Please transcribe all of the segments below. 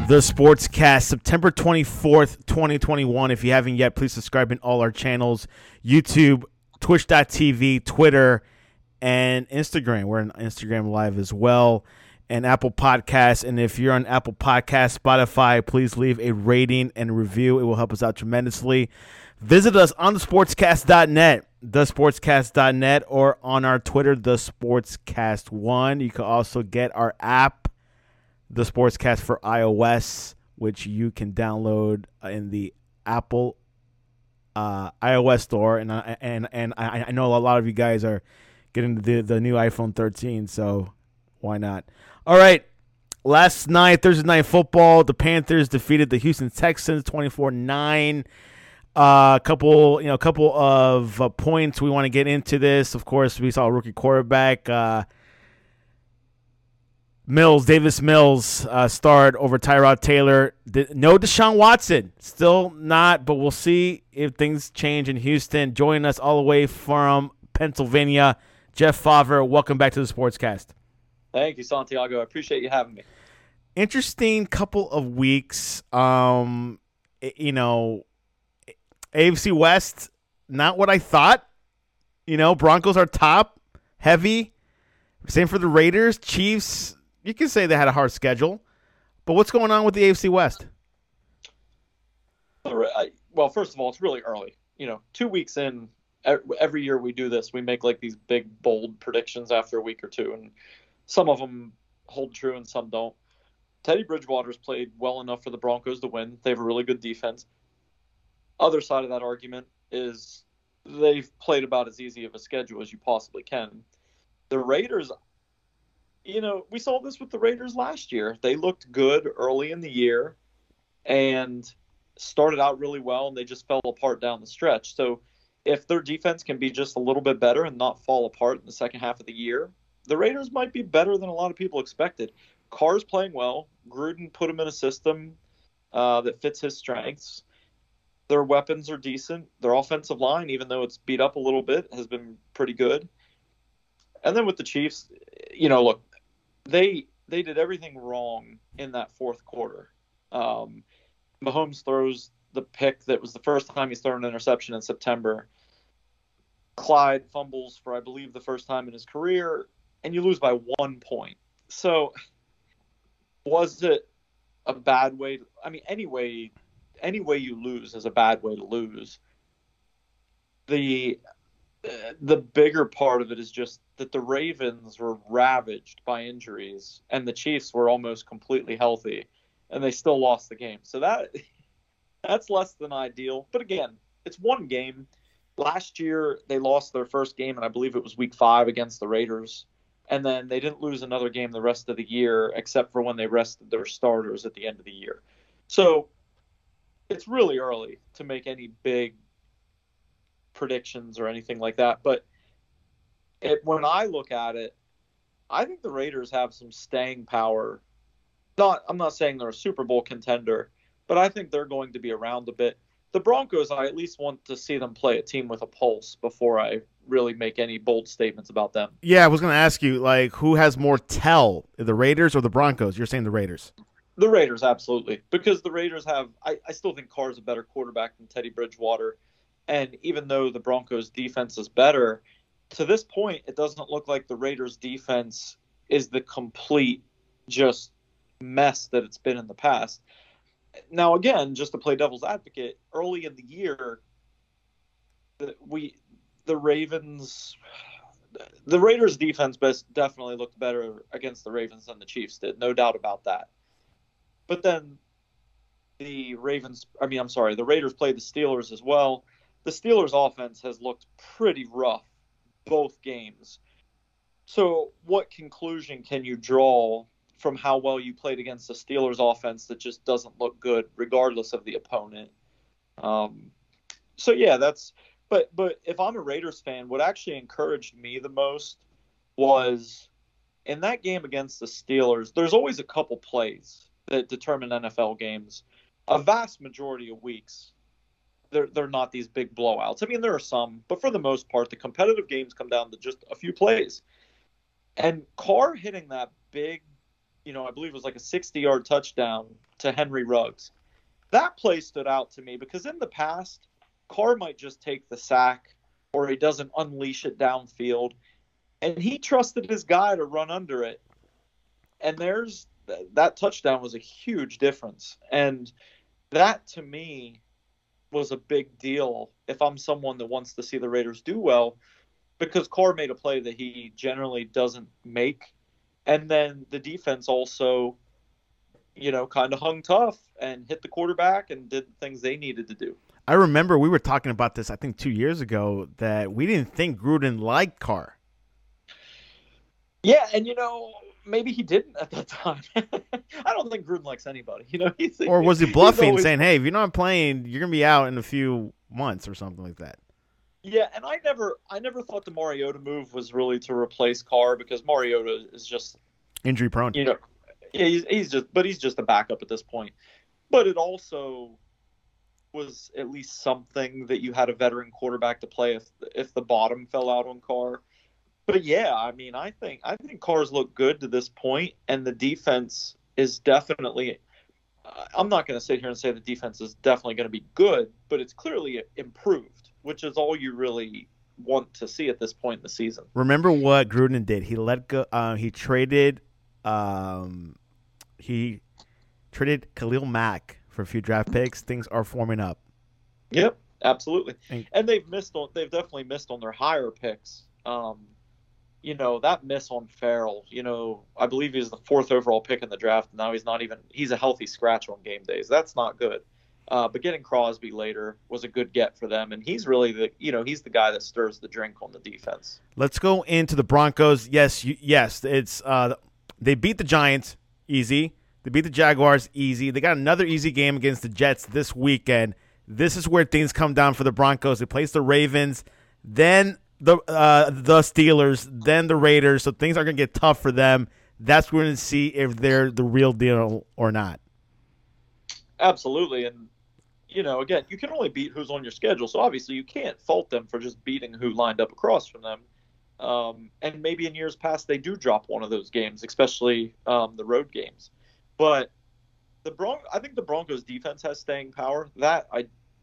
The Sportscast, September 24th, 2021. If you haven't yet, please subscribe in all our channels, YouTube, Twitch.tv, Twitter, and Instagram. We're on Instagram Live as well, and Apple Podcasts. And if you're on Apple Podcasts, Spotify, please leave a rating and review. It will help us out tremendously. Visit us on thesportscast.net, thesportscast.net, or on our Twitter, thesportscast1. You can also get our app, The Sportscast for iOS, which you can download in the Apple iOS store, and I know a lot of you guys are getting the new iPhone 13, so why not? All right, last night, Thursday Night Football, the Panthers defeated the Houston Texans 24-9. A couple of points we want to get into this. Of course, we saw a rookie quarterback. Davis Mills starred over Tyrod Taylor. No Deshaun Watson. Still not, but we'll see if things change in Houston. Joining us all the way from Pennsylvania, Jeff Favre. Welcome back to the Sportscast. Thank you, Santiago. I appreciate you having me. Interesting couple of weeks. AFC West, not what I thought. Broncos are top, heavy. Same for the Raiders. Chiefs, you can say they had a hard schedule, but what's going on with the AFC West? Well, first of all, it's really early. 2 weeks in, every year we do this, we make like these big, bold predictions after a week or two, and some of them hold true and some don't. Teddy Bridgewater's played well enough for the Broncos to win. They have a really good defense. Other side of that argument is they've played about as easy of a schedule as you possibly can. The Raiders, we saw this with the Raiders last year. They looked good early in the year and started out really well, and they just fell apart down the stretch. So if their defense can be just a little bit better and not fall apart in the second half of the year, the Raiders might be better than a lot of people expected. Carr's playing well. Gruden put him in a system that fits his strengths. Their weapons are decent. Their offensive line, even though it's beat up a little bit, has been pretty good. And then with the Chiefs, look, they did everything wrong in that fourth quarter. Mahomes throws the pick that was the first time he's thrown an interception in September. Clyde fumbles for, I believe, the first time in his career, and you lose by 1 point. So was it a bad way? Any way you lose is a bad way to lose. The bigger part of it is just that the Ravens were ravaged by injuries and the Chiefs were almost completely healthy and they still lost the game. So that's less than ideal. But again, it's one game. Last year they lost their first game, and I believe it was week 5 against the Raiders. And then they didn't lose another game the rest of the year except for when they rested their starters at the end of the year. So it's really early to make any big predictions or anything like that. But when I look at it, I think the Raiders have some staying power. I'm not saying they're a Super Bowl contender, but I think they're going to be around a bit. The Broncos, I at least want to see them play a team with a pulse before I really make any bold statements about them. Yeah, I was going to ask you, who has more tell, the Raiders or the Broncos? You're saying the Raiders. The Raiders, absolutely, because the Raiders have – I still think Carr's a better quarterback than Teddy Bridgewater, and even though the Broncos' defense is better, to this point, it doesn't look like the Raiders' defense is the complete just mess that it's been in the past. Now, again, just to play devil's advocate, early in the year, the Raiders' defense definitely looked better against the Ravens than the Chiefs did, no doubt about that. But then the Raiders played the Steelers as well. The Steelers' offense has looked pretty rough both games. So what conclusion can you draw from how well you played against the Steelers' offense that just doesn't look good regardless of the opponent? But if I'm a Raiders fan, what actually encouraged me the most was in that game against the Steelers, there's always a couple plays that determine NFL games. A vast majority of weeks, they're not these big blowouts. There are some, but for the most part, the competitive games come down to just a few plays. And Carr hitting that big I believe it was like a 60-yard touchdown to Henry Ruggs. That play stood out to me because in the past, Carr might just take the sack or he doesn't unleash it downfield. And he trusted his guy to run under it. And that touchdown was a huge difference. And that, to me, was a big deal if I'm someone that wants to see the Raiders do well, because Carr made a play that he generally doesn't make. And then the defense also, kind of hung tough and hit the quarterback and did the things they needed to do. I remember we were talking about this, I think 2 years ago, that we didn't think Gruden liked Carr. Yeah, and maybe he didn't at that time. I don't think Gruden likes anybody. Or was he bluffing, saying, "Hey, if you're not playing, you're gonna be out in a few months," or something like that? Yeah, and I never thought the Mariota move was really to replace Carr, because Mariota is just injury prone. Yeah, he's just a backup at this point. But it also was at least something that you had a veteran quarterback to play if the bottom fell out on Carr. But yeah, I mean, I think Carr's looked good to this point, and the defense is definitely. I'm not going to sit here and say the defense is definitely going to be good, but it's clearly improved, which is all you really want to see at this point in the season. Remember what Gruden did? He let go. He traded Khalil Mack for a few draft picks. Things are forming up. Yep, absolutely. And they've definitely missed on their higher picks. That miss on Farrell, I believe he was the 4th overall pick in the draft. Now he's a healthy scratch on game days. That's not good. But getting Crosby later was a good get for them. And he's really he's the guy that stirs the drink on the defense. Let's go into the Broncos. Yes. It's they beat the Giants easy. They beat the Jaguars easy. They got another easy game against the Jets this weekend. This is where things come down for the Broncos. They place the Ravens, then the Steelers, then the Raiders. So things are going to get tough for them. That's where we're going to see if they're the real deal or not. Absolutely. And, again, you can only beat who's on your schedule. So obviously you can't fault them for just beating who lined up across from them. And maybe in years past they do drop one of those games, especially the road games. But I think the Broncos defense has staying power. That I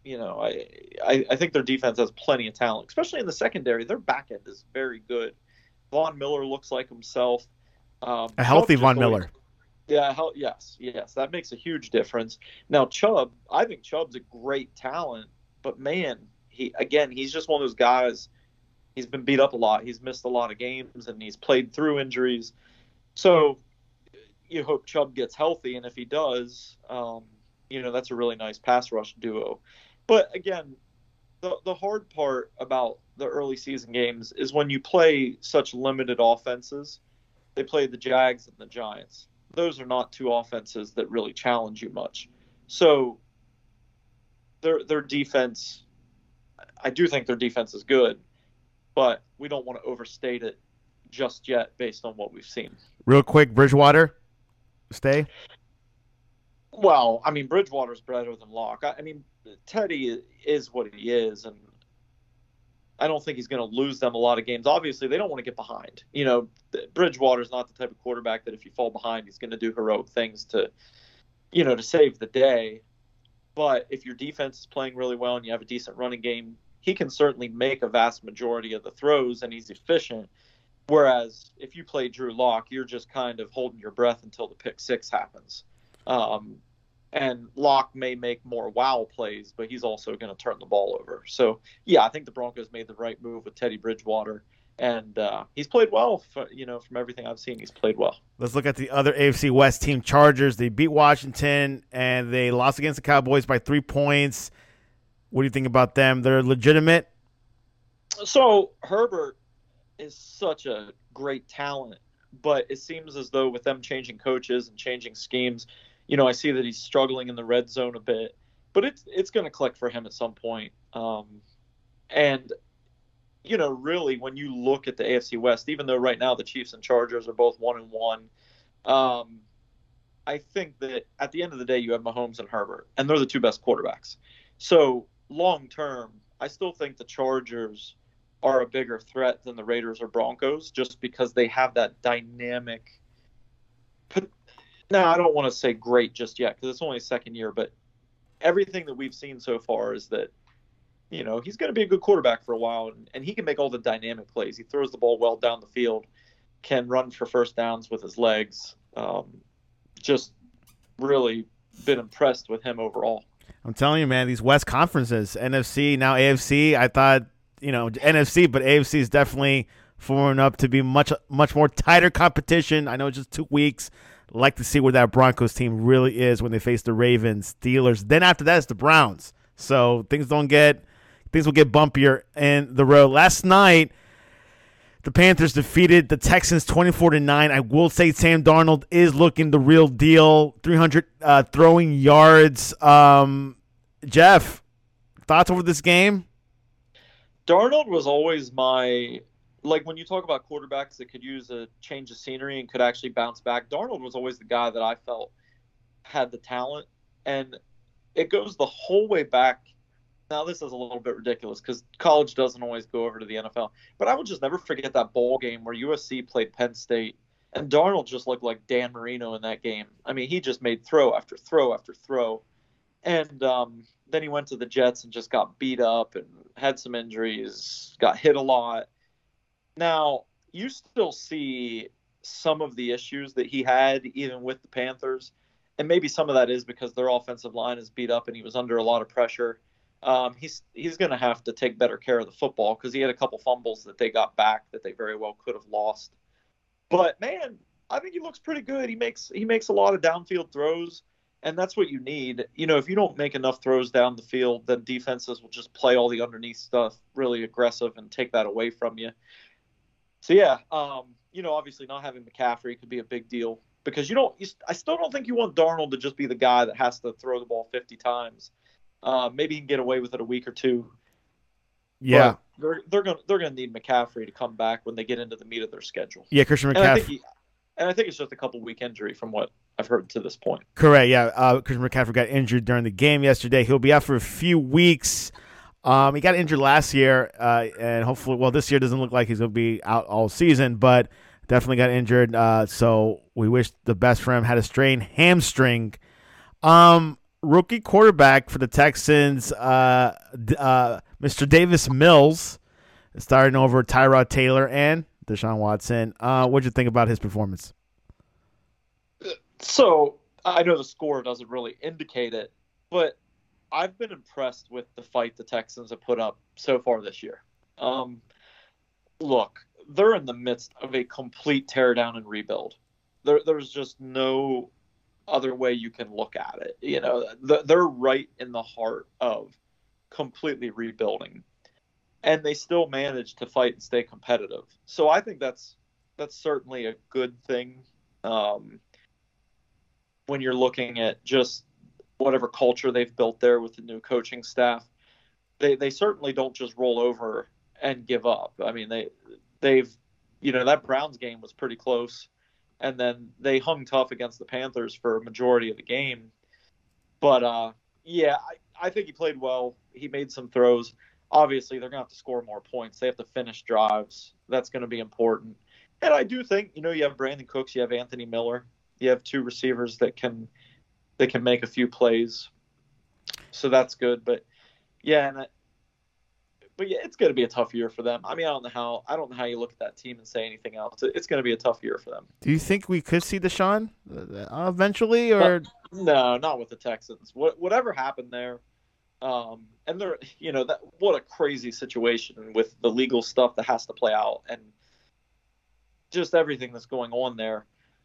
think their defense has plenty of talent, especially in the secondary. Their back end is very good. Von Miller looks like himself. A healthy Von Miller. Yeah, yes, that makes a huge difference. Now Chubb, I think Chubb's a great talent, but man, he's just one of those guys. He's been beat up a lot. He's missed a lot of games, and he's played through injuries. So you hope Chubb gets healthy, and if he does, that's a really nice pass rush duo. But again, the hard part about the early season games is when you play such limited offenses. They play the Jags and the Giants. Those are not two offenses that really challenge you much. So their defense, I do think their defense is good, but we don't want to overstate it just yet based on what we've seen. Real quick, Bridgewater, stay? Well, I mean, Bridgewater's better than Locke. I mean, Teddy is what he is, and I don't think he's going to lose them a lot of games. Obviously, they don't want to get behind. Bridgewater's not the type of quarterback that if you fall behind, he's going to do heroic things to save the day. But if your defense is playing really well and you have a decent running game, he can certainly make a vast majority of the throws, and he's efficient. Whereas if you play Drew Lock, you're just kind of holding your breath until the pick six happens. And Locke may make more wow plays, but he's also going to turn the ball over. So, yeah, I think the Broncos made the right move with Teddy Bridgewater. And he's played well. From everything I've seen, he's played well. Let's look at the other AFC West team, Chargers. They beat Washington, and they lost against the Cowboys by 3 points. What do you think about them? They're legitimate? So, Herbert is such a great talent, but it seems as though with them changing coaches and changing schemes, I see that he's struggling in the red zone a bit, but it's going to click for him at some point. And really, when you look at the AFC West, even though right now the Chiefs and Chargers are both 1-1, I think that at the end of the day, you have Mahomes and Herbert, and they're the two best quarterbacks. So long term, I still think the Chargers are a bigger threat than the Raiders or Broncos, just because they have that dynamic. Now, I don't want to say great just yet because it's only his second year, but everything that we've seen so far is that he's going to be a good quarterback for a while, and he can make all the dynamic plays. He throws the ball well down the field, can run for first downs with his legs. Just really been impressed with him overall. I'm telling you, man, these West conferences, NFC, now AFC, I thought, NFC, but AFC is definitely forming up to be much, much more tighter competition. I know it's just 2 weeks. Like to see where that Broncos team really is when they face the Ravens, Steelers. Then after that, it's the Browns. So things will get bumpier in the road. Last night, the Panthers defeated the Texans 24-9. I will say Sam Darnold is looking the real deal. 300 throwing yards. Jeff, thoughts over this game? Darnold was always when you talk about quarterbacks that could use a change of scenery and could actually bounce back, Darnold was always the guy that I felt had the talent. And it goes the whole way back. Now, this is a little bit ridiculous because college doesn't always go over to the NFL. But I will just never forget that bowl game where USC played Penn State, and Darnold just looked like Dan Marino in that game. I mean, he just made throw after throw after throw. And then he went to the Jets and just got beat up and had some injuries, got hit a lot. Now, you still see some of the issues that he had even with the Panthers, and maybe some of that is because their offensive line is beat up and he was under a lot of pressure. He's going to have to take better care of the football because he had a couple fumbles that they got back that they very well could have lost. But, man, I think he looks pretty good. He makes a lot of downfield throws, and that's what you need. If you don't make enough throws down the field, then defenses will just play all the underneath stuff really aggressive and take that away from you. So, yeah, obviously not having McCaffrey could be a big deal because I still don't think you want Darnold to just be the guy that has to throw the ball 50 times. Maybe he can get away with it a week or two. Yeah, but they're gonna need McCaffrey to come back when they get into the meat of their schedule. Yeah, Christian McCaffrey. And I think it's just a couple week injury from what I've heard to this point. Correct. Yeah, Christian McCaffrey got injured during the game yesterday. He'll be out for a few weeks. He got injured last year, and hopefully, this year doesn't look like he's going to be out all season, but definitely got injured. So we wish the best for him. Had a strained hamstring. Rookie quarterback for the Texans, Mr. Davis Mills, starting over Tyrod Taylor and Deshaun Watson. What'd you think about his performance? So I know the score doesn't really indicate it, but I've been impressed with the fight the Texans have put up so far this year. Look, they're in the midst of a complete teardown and rebuild. There's just no other way you can look at it. They're right in the heart of completely rebuilding, and they still manage to fight and stay competitive. So I think that's certainly a good thing when you're looking at just whatever culture they've built there with the new coaching staff. They certainly don't just roll over and give up. I mean, they've that Browns game was pretty close. And then they hung tough against the Panthers for a majority of the game. But, I think he played well. He made some throws. Obviously, they're going to have to score more points. They have to finish drives. That's going to be important. And I do think, you have Brandon Cooks, you have Anthony Miller. You have two receivers that can make a few plays. So that's good. But, it's going to be a tough year for them. I mean, I don't know how you look at that team and say anything else. It's going to be a tough year for them. Do you think we could see Deshaun eventually, or no? Not with the Texans. Whatever happened there, and they're what a crazy situation with the legal stuff that has to play out and just everything that's going on there.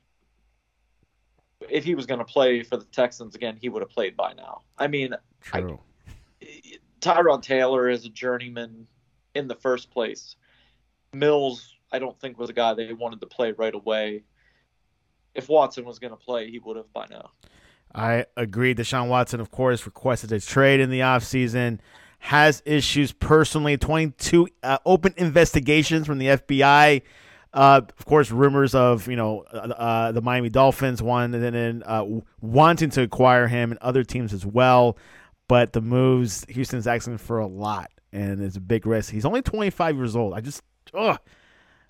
If he was going to play for the Texans again, he would have played by now. I mean, true. Tyrod Taylor is a journeyman in the first place. Mills, I don't think, was a guy they wanted to play right away. If Watson was going to play, he would have by now. I agree. Deshaun Watson, of course, requested a trade in the offseason. Has issues personally. 22 open investigations from the FBI. Of course, rumors of the Miami Dolphins wanting to acquire him and other teams as well. But the moves, Houston's asking for a lot, and it's a big risk. He's only 25 years old. And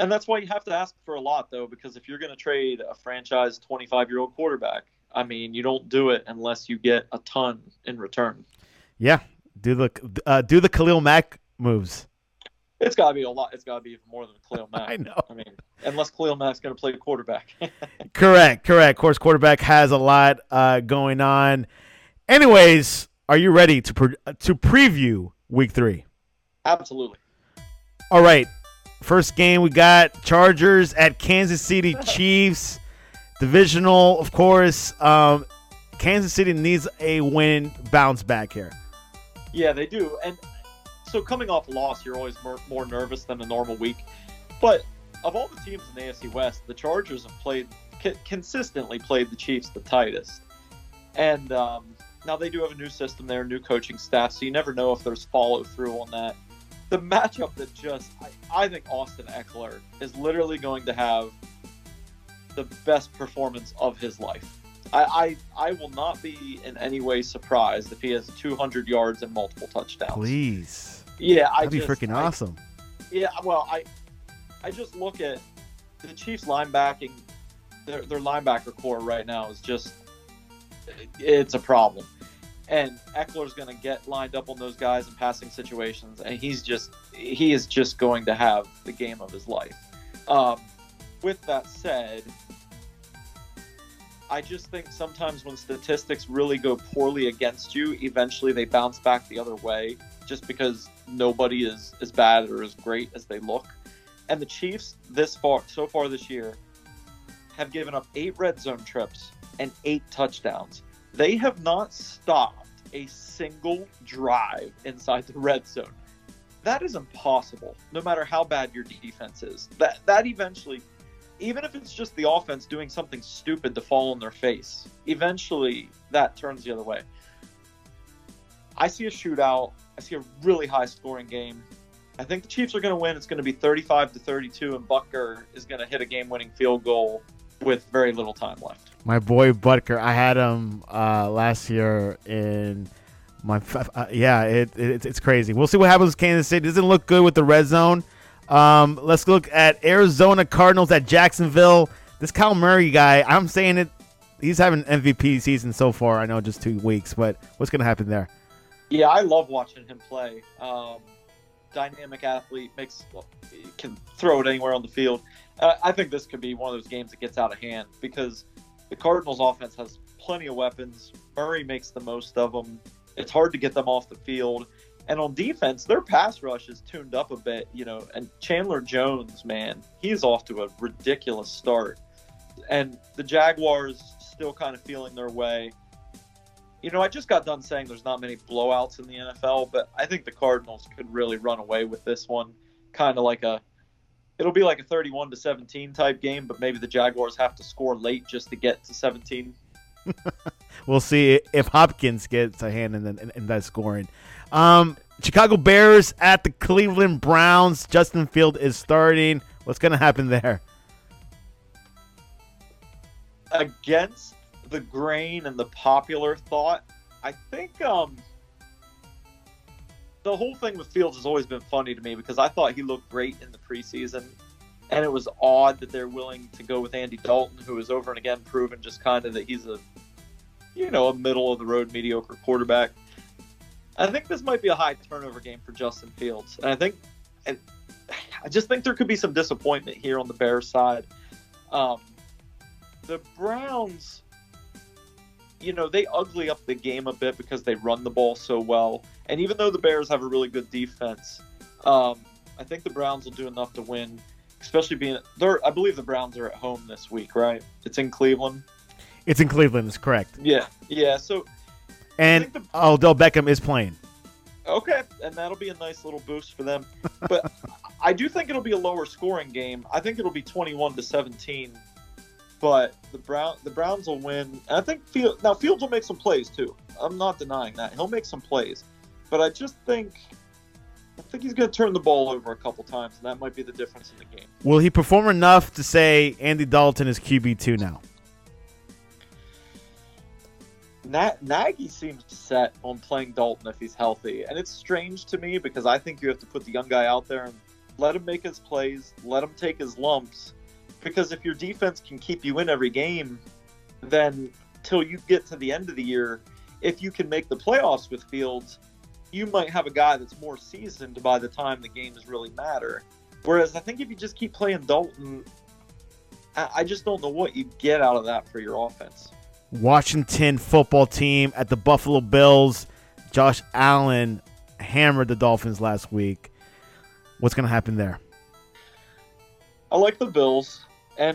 And that's why you have to ask for a lot, though, because if you're going to trade a franchise 25-year-old quarterback, I mean, you don't do it unless you get a ton in return. Yeah, do the Khalil Mack moves. It's got to be a lot. It's got to be even more than Khalil Mack. I know. I mean, unless Khalil Mack's going to play quarterback. Correct. Of course, quarterback has a lot going on. Anyways, are you ready to preview Week 3? Absolutely. All right. First game, we got Chargers at Kansas City Chiefs. Divisional, of course. Kansas City needs a win, bounce back here. Yeah, they do. And so coming off a loss, you're always more nervous than a normal week. But of all the teams in the AFC West, the Chargers have consistently played the Chiefs the tightest. And now they do have a new system there, new coaching staff, so you never know if there's follow through on that. The matchup that I think Austin Eckler is literally going to have the best performance of his life. I will not be in any way surprised if he has 200 yards and multiple touchdowns. Please. Yeah, that'd be freaking awesome. Yeah, well, I just look at the Chiefs linebacking. Their linebacker core right now is just, it's a problem. And Eckler's going to get lined up on those guys in passing situations, and he is just going to have the game of his life. With that said, I just think sometimes when statistics really go poorly against you, eventually they bounce back the other way, just because nobody is as bad or as great as they look. And the Chiefs so far this year have given up 8 red zone trips and 8 touchdowns. They have not stopped a single drive inside the red zone. That is impossible, no matter how bad your defense is. That eventually, even if it's just the offense doing something stupid to fall on their face, eventually that turns the other way. I see a shootout. I see a really high-scoring game. I think the Chiefs are going to win. It's going to be 35-32, and Butker is going to hit a game-winning field goal with very little time left. My boy Butker, I had him last year in my it's crazy. We'll see what happens with Kansas City. It doesn't look good with the red zone. Let's look at Arizona Cardinals at Jacksonville. This Kyle Murray guy, I'm saying it, he's having an MVP season so far. I know just 2 weeks, but what's going to happen there? Yeah, I love watching him play. Dynamic athlete, can throw it anywhere on the field. I think this could be one of those games that gets out of hand because the Cardinals offense has plenty of weapons. Murray makes the most of them. It's hard to get them off the field. And on defense, their pass rush is tuned up a bit, and Chandler Jones, man, he's off to a ridiculous start. And the Jaguars still kind of feeling their way. I just got done saying there's not many blowouts in the NFL, but I think the Cardinals could really run away with this one. Kind of like it'll be like a 31-17 type game, but maybe the Jaguars have to score late just to get to 17. We'll see if Hopkins gets a hand in that scoring. Chicago Bears at the Cleveland Browns. Justin Field is starting. What's going to happen there? Against the grain and the popular thought, I think the whole thing with Fields has always been funny to me because I thought he looked great in the preseason, and it was odd that they're willing to go with Andy Dalton, who has over and again proven just kind of that he's a middle-of-the-road mediocre quarterback. I think this might be a high turnover game for Justin Fields, and I just think there could be some disappointment here on the Bears side. The Browns, they ugly up the game a bit because they run the ball so well. And even though the Bears have a really good defense, I think the Browns will do enough to win, especially I believe the Browns are at home this week, right? It's in Cleveland. It's in Cleveland, is correct. Yeah. So, and Odell Beckham is playing. Okay, and that'll be a nice little boost for them. But I do think it'll be a lower scoring game. I think it'll be 21-17. But the Browns will win. And I think Fields will make some plays too. I'm not denying that. He'll make some plays. But I think he's going to turn the ball over a couple times, and that might be the difference in the game. Will he perform enough to say Andy Dalton is QB2 now? Nagy seems set on playing Dalton if he's healthy. And it's strange to me because I think you have to put the young guy out there and let him make his plays, let him take his lumps, because if your defense can keep you in every game, then till you get to the end of the year, if you can make the playoffs with Fields, you might have a guy that's more seasoned by the time the games really matter. Whereas I think if you just keep playing Dalton, I just don't know what you get out of that for your offense. Washington football team at the Buffalo Bills. Josh Allen hammered the Dolphins last week. What's going to happen there? I like the Bills. And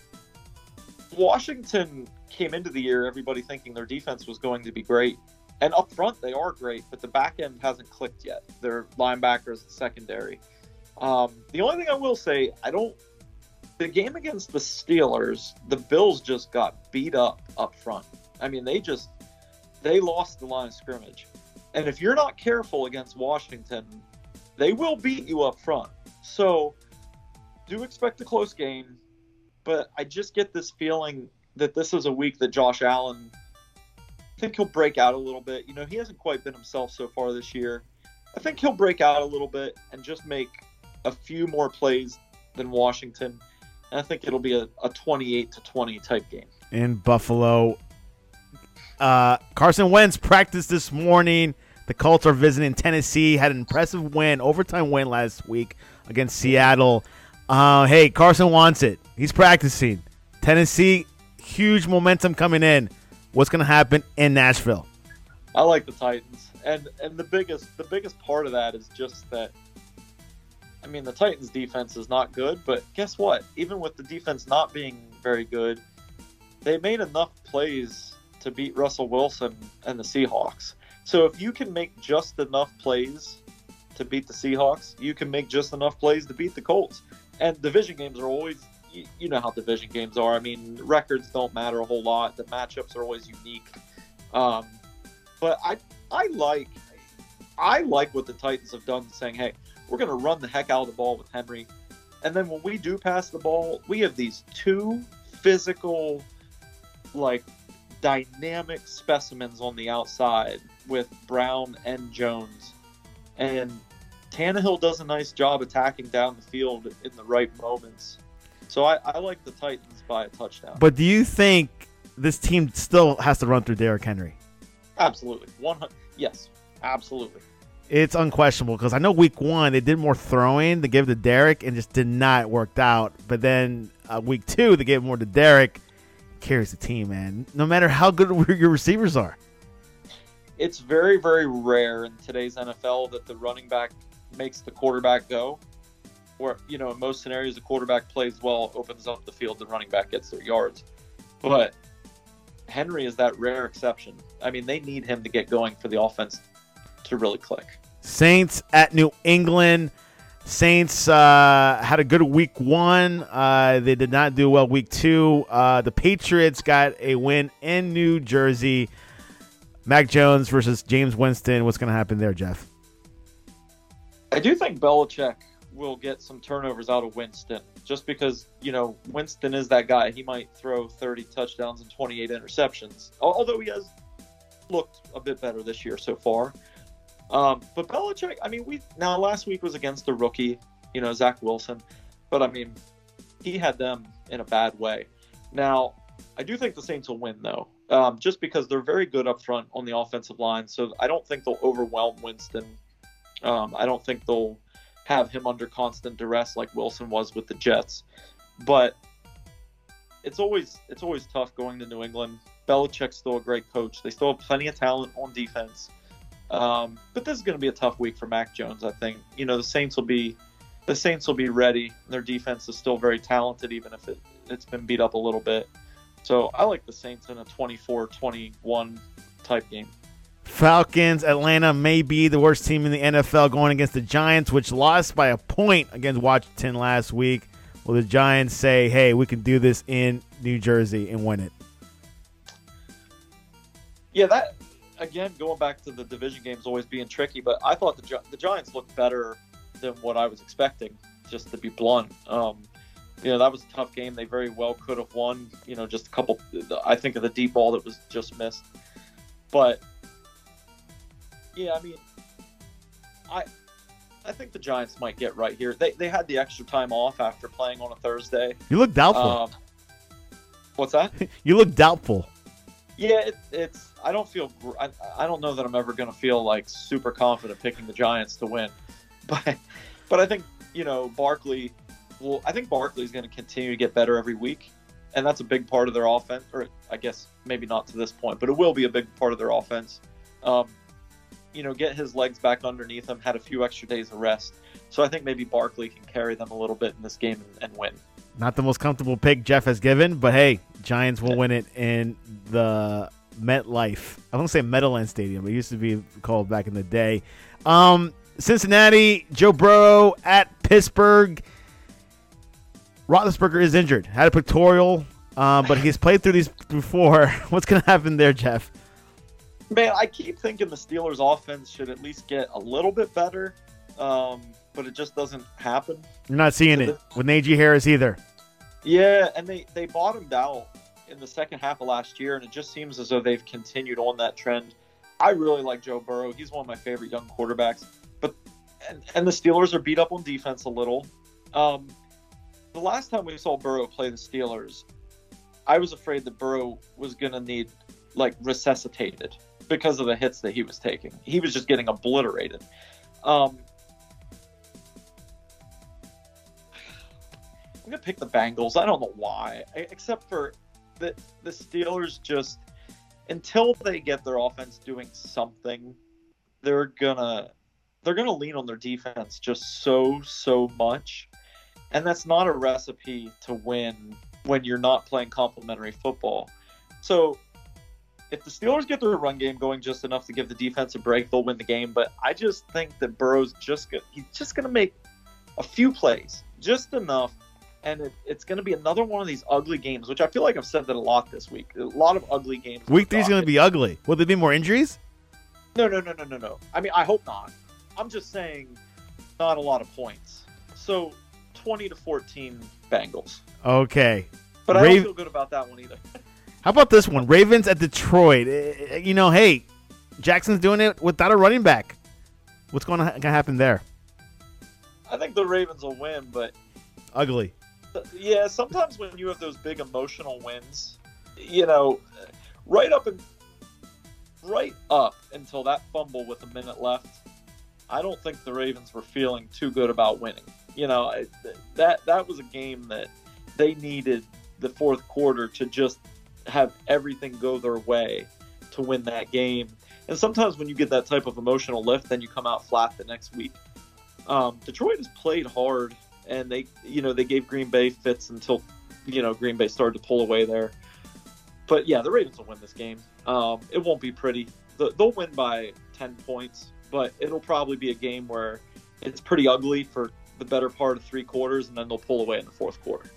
Washington came into the year, everybody thinking their defense was going to be great. And up front, they are great, but the back end hasn't clicked yet. Their linebackers, the secondary. The only thing I will say, the game against the Steelers, the Bills just got beat up front. I mean, they lost the line of scrimmage. And if you're not careful against Washington, they will beat you up front. So do expect a close game, but I just get this feeling that this is a week that Josh Allen, I think he'll break out a little bit. You know, he hasn't quite been himself so far this year. I think he'll break out a little bit and just make a few more plays than Washington. And I think it'll be a 28-20 type game. In Buffalo, Carson Wentz practiced this morning. The Colts are visiting Tennessee. Had an impressive win, overtime win last week against Seattle. Hey, Carson wants it. He's practicing. Tennessee, huge momentum coming in. What's going to happen in Nashville? I like the Titans. And the biggest part of that is just that, I mean, the Titans' defense is not good, but guess what? Even with the defense not being very good, they made enough plays to beat Russell Wilson and the Seahawks. So if you can make just enough plays to beat the Seahawks, you can make just enough plays to beat the Colts. And division games are always, you know how division games are. I mean, records don't matter a whole lot. The matchups are always unique. But I like what the Titans have done, saying, hey, we're going to run the heck out of the ball with Henry. And then when we do pass the ball, we have these two physical, like, dynamic specimens on the outside with Brown and Jones. And Tannehill does a nice job attacking down the field in the right moments. So I like the Titans by a touchdown. But do you think this team still has to run through Derrick Henry? Absolutely. Yes, absolutely. It's unquestionable because I know week one they did more throwing to give to Derrick and just did not work out. But then week two they gave more to Derrick. Carries the team, man. No matter how good your receivers are. It's very, very rare in today's NFL that the running back makes the quarterback go. Where, you know, in most scenarios, the quarterback plays well, opens up the field, the running back gets their yards. But Henry is that rare exception. I mean, they need him to get going for the offense to really click. Saints at New England. Saints had a good week one. They did not do well week two. The Patriots got a win in New Jersey. Mac Jones versus James Winston. What's going to happen there, Jeff? I do think Belichick will get some turnovers out of Winston just because, you know, Winston is that guy. He might throw 30 touchdowns and 28 interceptions, although he has looked a bit better this year so far. But Belichick, I mean, last week was against a rookie, you know, Zach Wilson, but I mean, he had them in a bad way. Now, I do think the Saints will win though, just because they're very good up front on the offensive line. So I don't think they'll overwhelm Winston. I don't think they'll have him under constant duress like Wilson was with the Jets. But it's always tough going to New England. Belichick's still a great coach. They still have plenty of talent on defense. But this is going to be a tough week for Mac Jones, I think. You know, the Saints will be ready. Their defense is still very talented, even if it's been beat up a little bit. So I like the Saints in a 24-21 type game. Falcons, Atlanta may be the worst team in the NFL going against the Giants, which lost by a point against Washington last week. Will the Giants say, hey, we can do this in New Jersey and win it? Yeah, that, again, going back to the division games always being tricky, but I thought the Giants looked better than what I was expecting, just to be blunt. You know, that was a tough game. They very well could have won, you know, just a couple, I think, of the deep ball that was just missed. But, yeah, I mean, I I think the Giants might get right here. They had the extra time off after playing on a Thursday. You look doubtful. What's that? You look doubtful. Yeah, it's. I don't feel. I don't know that I'm ever going to feel like super confident picking the Giants to win, but I think Barkley. Well, I think Barkley's going to continue to get better every week, and that's a big part of their offense. Or I guess maybe not to this point, but it will be a big part of their offense. Get his legs back underneath him. Had a few extra days of rest, so I think maybe Barkley can carry them a little bit in this game and win. Not the most comfortable pick Jeff has given, but hey, Giants will win it in the MetLife. I don't say Meadowlands Stadium. It used to be called back in the day. Cincinnati, Joe Burrow at Pittsburgh. Roethlisberger is injured. Had a pectoral, but he's played through these before. What's going to happen there, Jeff? Man, I keep thinking the Steelers' offense should at least get a little bit better, but it just doesn't happen. You're not seeing it with Najee Harris either. Yeah, and they bottomed out in the second half of last year, and it just seems as though they've continued on that trend. I really like Joe Burrow. He's one of my favorite young quarterbacks. But and the Steelers are beat up on defense a little. The last time we saw Burrow play the Steelers, I was afraid that Burrow was going to need resuscitated because of the hits that he was taking. He was just getting obliterated. I'm going to pick the Bengals. I don't know why, except for the Steelers just, until they get their offense doing something, they're gonna lean on their defense just so much. And that's not a recipe to win when you're not playing complementary football. So if the Steelers get their run game going just enough to give the defense a break, they'll win the game. But I just think that Burrow's he's just going to make a few plays, just enough. And it's going to be another one of these ugly games, which I feel like I've said that a lot this week. A lot of ugly games. Week 3 is going to be ugly. Will there be more injuries? No. I mean, I hope not. I'm just saying not a lot of points. So 20-14 Bengals. Okay. But I don't feel good about that one either. How about this one? Ravens at Detroit. Hey, Jackson's doing it without a running back. What's going to happen there? I think the Ravens will win, but ugly. Yeah, sometimes when you have those big emotional wins, right up until that fumble with a minute left, I don't think the Ravens were feeling too good about winning. That was a game that they needed the fourth quarter to just have everything go their way to win that game. And sometimes when you get that type of emotional lift, then you come out flat the next week. Detroit has played hard, and they gave Green Bay fits until, Green Bay started to pull away there. But yeah, the Ravens will win this game. It won't be pretty. They'll win by 10 points, but it'll probably be a game where it's pretty ugly for the better part of 3 quarters, and then they'll pull away in the fourth quarter.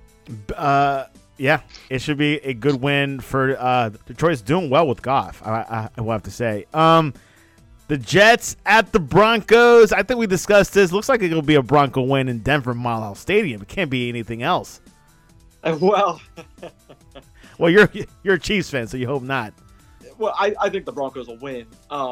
Yeah, it should be a good win for Detroit's doing well with Goff, I will have to say. The Jets at the Broncos. I think we discussed this. Looks like it'll be a Bronco win in Denver Mile Stadium. It can't be anything else. Well, you're a Chiefs fan, so you hope not. Well, I think the Broncos will win.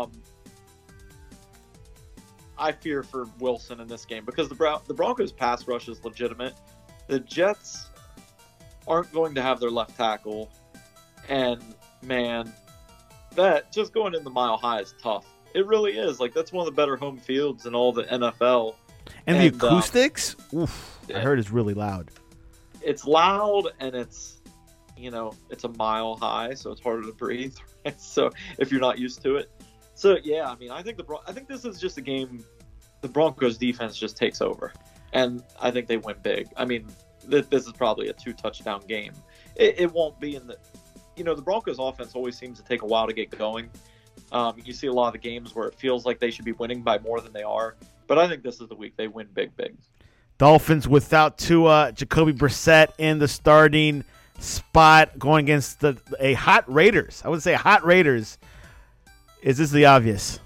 I fear for Wilson in this game because the Broncos' pass rush is legitimate. The Jets aren't going to have their left tackle, and man, that just going in the Mile High is tough. It really is. That's one of the better home fields in all the NFL. And the acoustics, I heard it's really loud. It's loud, and it's a mile high, so it's harder to breathe. Right? So if you're not used to it, so yeah, I mean, I think this is just a game. The Broncos defense just takes over, and I think they win big. I mean, this is probably a 2-touchdown game. It won't be in the, the Broncos offense always seems to take a while to get going. You see a lot of the games where it feels like they should be winning by more than they are, but I think this is the week they win big. Dolphins without Tua, Jacoby Brissett in the starting spot going against a hot Raiders. I would say hot Raiders. Is this the obvious?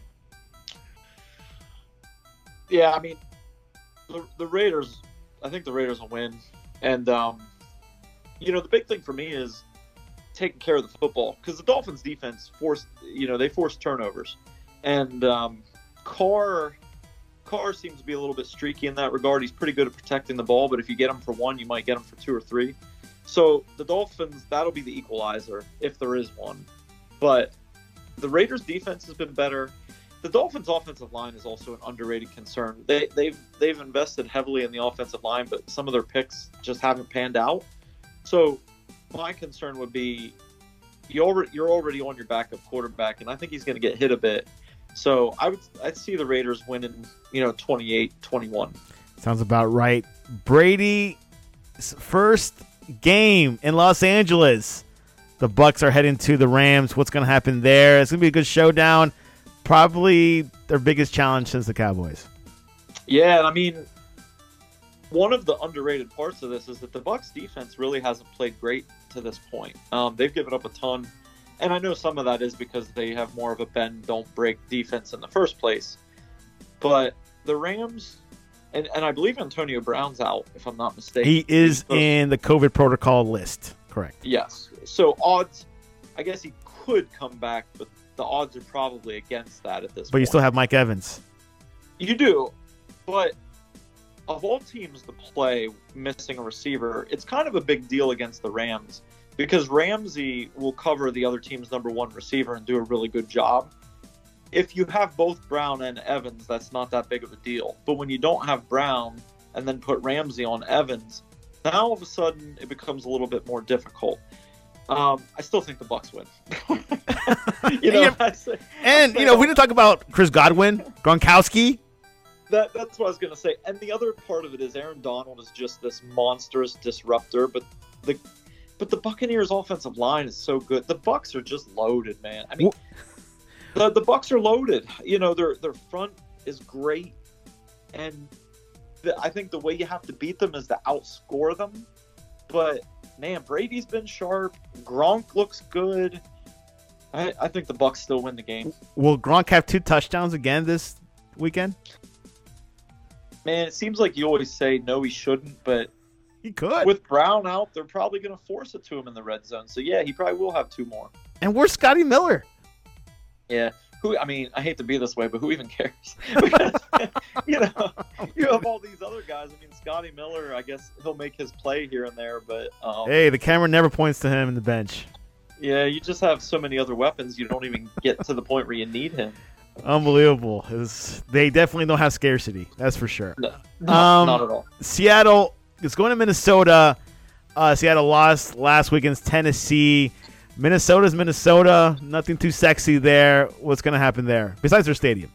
Yeah, I mean, the Raiders, I think the Raiders will win. And, the big thing for me is taking care of the football because the Dolphins defense forced turnovers. And Carr Carr seems to be a little bit streaky in that regard. He's pretty good at protecting the ball, but if you get him for one, you might get him for two or three. So the Dolphins, that'll be the equalizer if there is one. But the Raiders' defense has been better. The Dolphins' offensive line is also an underrated concern. They've invested heavily in the offensive line, but some of their picks just haven't panned out. So my concern would be you're already on your backup quarterback, and I think he's going to get hit a bit. So I'd see the Raiders winning, 28-21. Sounds about right. Brady's first game in Los Angeles. The Bucs are heading to the Rams. What's going to happen there? It's going to be a good showdown. Probably their biggest challenge since the Cowboys. Yeah, and I mean, one of the underrated parts of this is that the Bucs defense really hasn't played great to this point. They've given up a ton. And I know some of that is because they have more of a bend, don't break defense in the first place. But the Rams, and I believe Antonio Brown's out, if I'm not mistaken. He is in the COVID protocol list. Correct. Yes. So odds, I guess he could come back, but the odds are probably against that at this point. But you still have Mike Evans. You do. But of all teams to play missing a receiver, it's kind of a big deal against the Rams. Because Ramsey will cover the other team's number one receiver and do a really good job. If you have both Brown and Evans, that's not that big of a deal. But when you don't have Brown and then put Ramsey on Evans, now all of a sudden it becomes a little bit more difficult. I still think the Bucs win. We didn't talk about Chris Godwin, Gronkowski. That's what I was going to say. And the other part of it is Aaron Donald is just this monstrous disruptor, but the Buccaneers' offensive line is so good. The Bucs are just loaded, man. I mean, the Bucs are loaded. Their front is great, and I think the way you have to beat them is to outscore them. But man, Brady's been sharp. Gronk looks good. I think the Bucs still win the game. Will Gronk have 2 touchdowns again this weekend? Man, it seems like you always say no, he shouldn't, but he could. With Brown out, they're probably going to force it to him in the red zone. So, yeah, he probably will have 2 more. And where's Scotty Miller? Yeah. I hate to be this way, but who even cares? Because, you have all these other guys. I mean, Scotty Miller, I guess he'll make his play here and there. But hey, the camera never points to him in the bench. Yeah, you just have so many other weapons, you don't even get to the point where you need him. Unbelievable. They definitely don't have scarcity. That's for sure. No, not at all. Seattle is going to Minnesota. Seattle lost last weekend's Tennessee. Minnesota's Minnesota. Nothing too sexy there. What's going to happen there? Besides their stadium.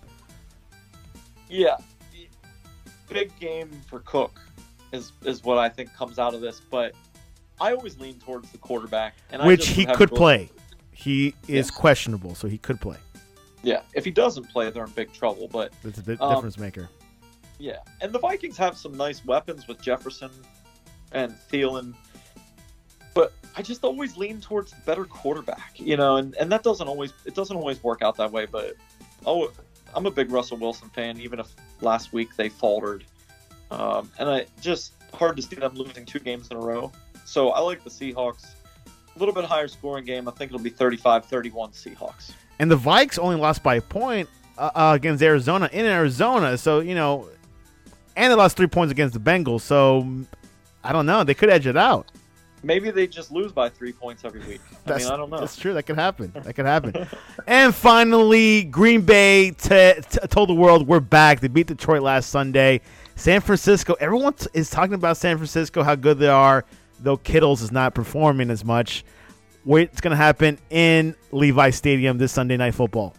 Yeah. Big game for Cook is what I think comes out of this. But I always lean towards the quarterback. Which he could play. He is questionable, so he could play. Yeah. If he doesn't play, they're in big trouble. But it's a bit difference maker. Yeah. And the Vikings have some nice weapons with Jefferson and Thielen. But I just always lean towards the better quarterback, and that doesn't always work out that way. But I'm a big Russell Wilson fan, even if last week they faltered. And I just hard to see them losing 2 games in a row. So I like the Seahawks. A little bit higher scoring game. I think it'll be 35-31 Seahawks. And the Vikes only lost by a point against Arizona in Arizona. So, and they lost 3 points against the Bengals. So I don't know. They could edge it out. Maybe they just lose by 3 points every week. I don't know. That's true. That could happen. And finally, Green Bay told the world we're back. They beat Detroit last Sunday. San Francisco, everyone is talking about San Francisco, how good they are, though Kittles is not performing as much. What's going to happen in Levi Stadium this Sunday Night Football?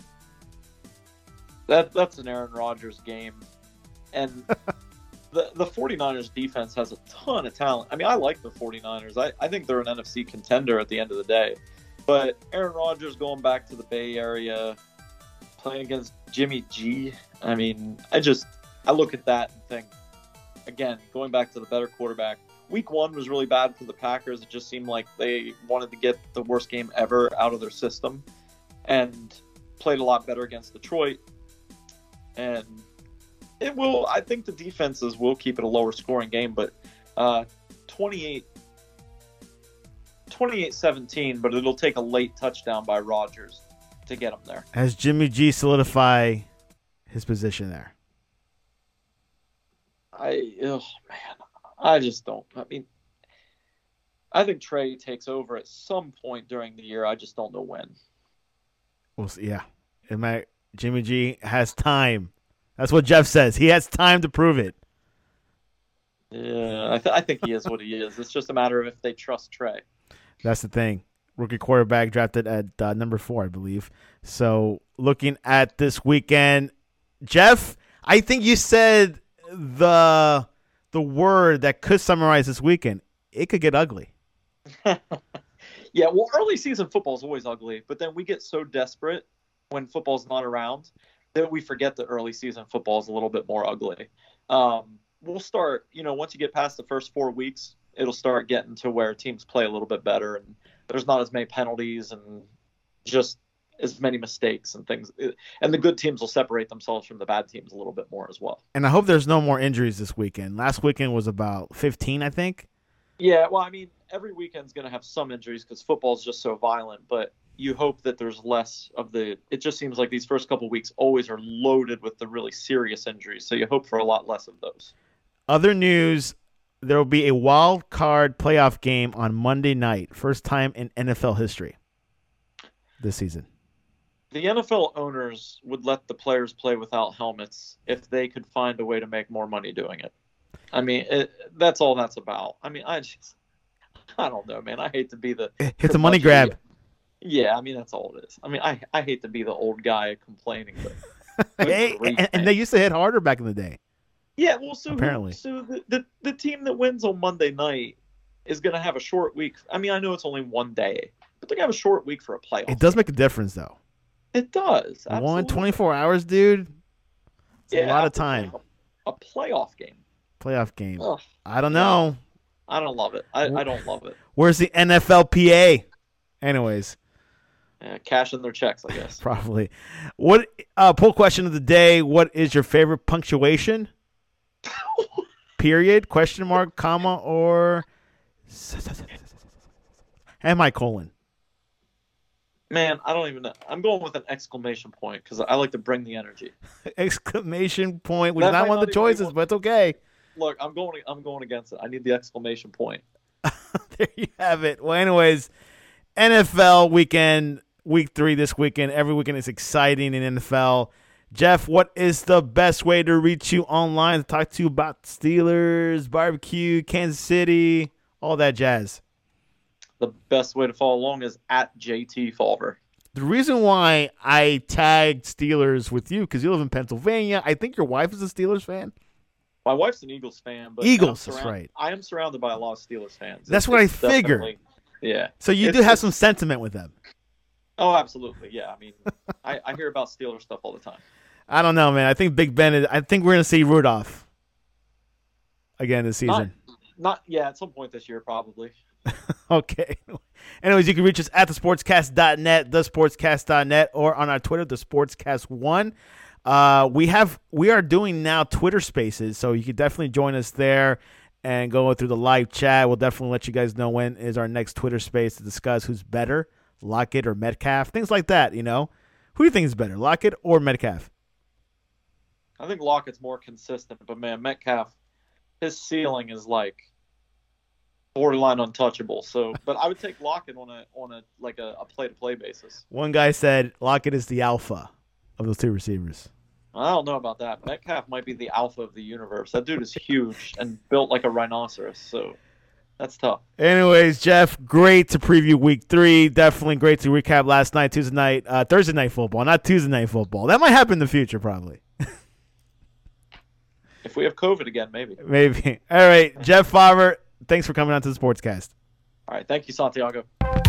That's an Aaron Rodgers game. And the 49ers defense has a ton of talent. I mean, I like the 49ers. I think they're an NFC contender at the end of the day. But Aaron Rodgers going back to the Bay Area, playing against Jimmy G. I mean, I look at that and think, again, going back to the better quarterback. Week 1 was really bad for the Packers. It just seemed like they wanted to get the worst game ever out of their system and played a lot better against Detroit. And I think the defenses will keep it a lower scoring game, but 28-17, but it'll take a late touchdown by Rodgers to get them there. Has Jimmy G solidify his position there? Man, I just don't. I mean, I think Trey takes over at some point during the year. I just don't know when. We'll see. Yeah, Jimmy G has time. That's what Jeff says. He has time to prove it. Yeah, I think he is what he is. It's just a matter of if they trust Trey. That's the thing. Rookie quarterback drafted at number 4, I believe. So looking at this weekend, Jeff, I think you said the word that could summarize this weekend. It could get ugly. Yeah, well, early season football is always ugly, but then we get so desperate when football's not around that we forget that early season football is a little bit more ugly. We'll start, once you get past the first 4 weeks, it'll start getting to where teams play a little bit better and there's not as many penalties and just as many mistakes and things. And the good teams will separate themselves from the bad teams a little bit more as well. And I hope there's no more injuries this weekend. Last weekend was about 15, I think. Yeah, well, I mean, every weekend's going to have some injuries because football's just so violent, but you hope that there's less of the – it just seems like these first couple weeks always are loaded with the really serious injuries, so you hope for a lot less of those. Other news, there will be a wild card playoff game on Monday night, first time in NFL history this season. The NFL owners would let the players play without helmets if they could find a way to make more money doing it. I mean, that's all that's about. I mean, I don't know, man. I hate to be the – It's a money grab. Yeah, I mean, that's all it is. I mean, I hate to be the old guy complaining, but hey, and they used to hit harder back in the day. Yeah, well, so apparently, the team that wins on Monday night is going to have a short week. I mean, I know it's only one day, but they're going to have a short week for a playoff. It does make a difference, though. It does. Absolutely. 24 hours, dude. It's a lot of time. A playoff game. Playoff game. Ugh. I don't know. I don't love it. I don't love it. Where's the NFLPA? Anyways. Cashing their checks, I guess. Probably. What poll question of the day, what is your favorite punctuation? Period, question mark, comma, or semicolon? Man, I don't even know. I'm going with an exclamation point because I like to bring the energy. Exclamation point, which is not one of the choices, but it's okay. Look, I'm going against it. I need the exclamation point. There you have it. Well, anyways, NFL weekend, week 3 this weekend. Every weekend is exciting in NFL. Jeff, what is the best way to reach you online to talk to you about Steelers, barbecue, Kansas City, all that jazz? The best way to follow along is at JT Fulver. The reason why I tagged Steelers with you, because you live in Pennsylvania, I think your wife is a Steelers fan. My wife's an Eagles fan. But Eagles, that's right. I am surrounded by a lot of Steelers fans. That's what I figured. Yeah. So you do have some sentiment with them. Oh, absolutely. Yeah. I mean, I hear about Steelers stuff all the time. I don't know, man. I think Big Ben I think we're going to see Rudolph again this season. At some point this year, probably. Okay. Anyways, you can reach us at thesportscast.net, thesportscast.net, or on our Twitter, thesportscast1. We are doing now Twitter Spaces, so you can definitely join us there and go through the live chat. We'll definitely let you guys know when is our next Twitter Space to discuss who's better, Lockett or Metcalf, things like that. Who do you think is better, Lockett or Metcalf? I think Lockett's more consistent, but man, Metcalf, his ceiling is like borderline untouchable. So, but I would take Lockett on a play-to-play basis. One guy said Lockett is the alpha of those two receivers. I don't know about that. Metcalf might be the alpha of the universe. That dude is huge and built like a rhinoceros. So that's tough. Anyways, Jeff, great to preview week 3. Definitely great to recap last night, Thursday night football, not Tuesday night football. That might happen in the future, probably. If we have COVID again, maybe. Maybe. All right, Jeff Favre, thanks for coming on to the Sportscast. All right, thank you, Santiago.